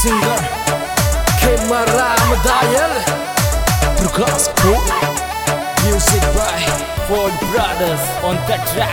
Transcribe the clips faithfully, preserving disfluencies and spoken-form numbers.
singer Kemaram Dayal Prakash Pro. Music by Ford Brothers on the track.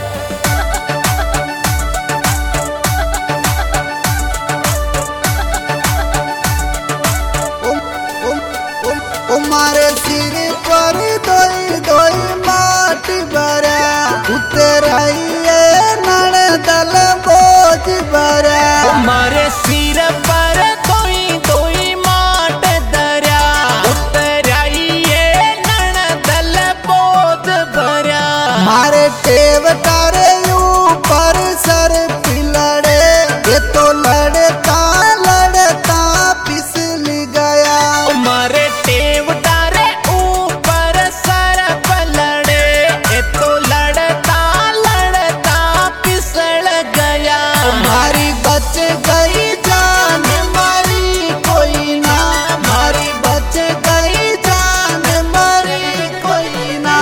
मारे सिर पर दोई दोई माटी भरा उतराइए नण दल बोझ भरा। हमारे सिर पर दोई दोई माट दरा उतराइए नण दल बोझ भरा। मारे टेव तारे ऊपर सर पिलड़े ये तो लड़ता लड़ता फिसल गया। हमारे टेव तारे ऊपर सर पलड़े ये तो लड़ता लड़ता फिसल गया। हमारी बच गई जान मारी कोई ना, हमारी बच गई जान मारी कोई ना।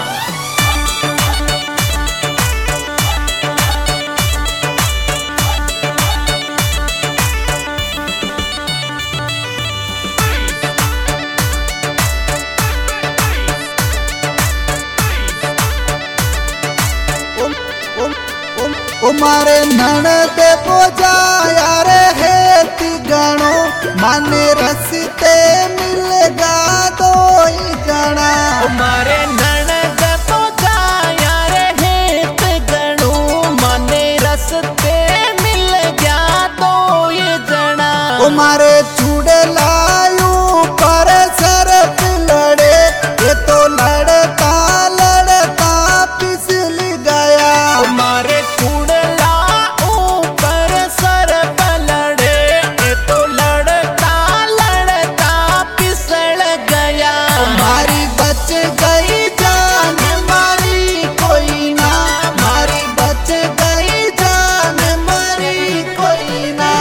उमारे ननद बोझा यार है तिगणो माने रस्ते मिलेगा दो ही जना। हमारे ननद बोझा यार है तिगणो माने रस्ते मिल गया दो ये जना। उमारे चुड़लायू पर सर पिलड़े ये तो लड़ता लड़ता फिसल गया। हमारे चूड़ला ऊपर सर पलड़े ये तो लड़ता लड़ता फिसल गया। हमारी बच गई जान मारी कोई ना, हमारी बच गई जान मारी कोई ना।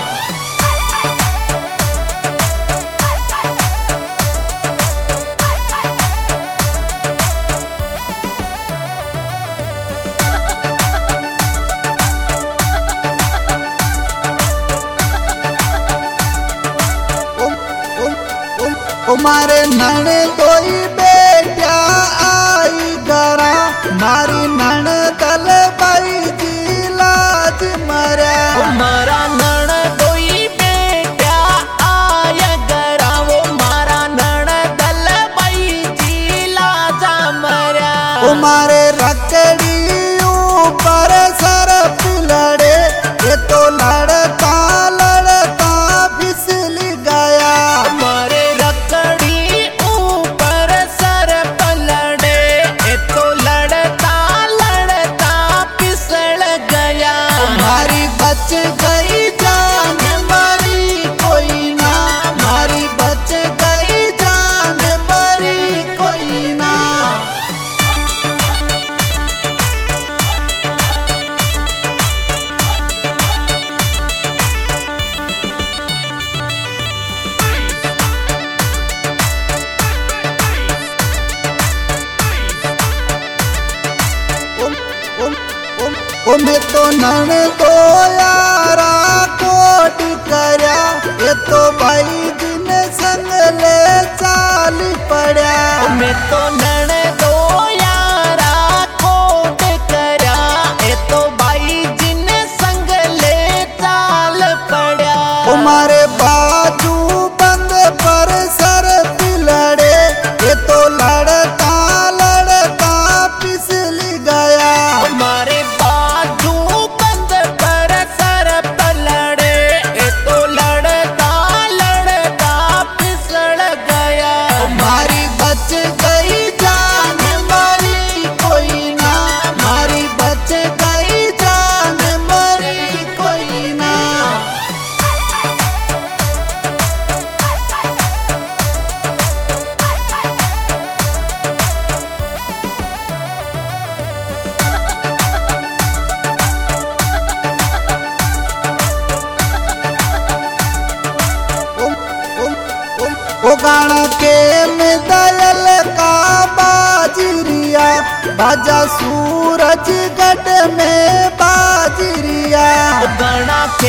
उमारे नण कोई बेटा आई गरा मारी नण दल बाई जी लाज मरा। हमारा नण कोई बेटा आया गरा वो मारा नण दल बाई जी लाजा मरा। उमारे रकड़ी ऊपर सर पिलड़े ये तो लड़ता लड़ता फिसल गया। हमारे रकड़ी ऊपर सर पलड़े ये तो लड़ता लड़ता फिसल गया। हमारी बच गई जान मारी कोई ना, हमारी बच गई जान मारी कोई ना। उमे तो नन तो यारा कोट करया ये तो भाई दिन संग ले चाल पड़ा। मैं तो नण दो यारा कोट करा ये तो भाई जिन संग ले चाल पड़ा। हमारे बाजू बंद पर सर पिलड़े ये तो लड़ता लड़ता फिसल गया। हमारे बाजू बंद पर सर पलड़े ये तो लड़ता लड़ता फिसल गया। हमारी बच गई जान मारी कोई ना, हमारी बच गई जान मारी कोई ना। ओ गाना के में दयल का बाजरिया बाजा सूरज गढ़ में बाजरिया। गणा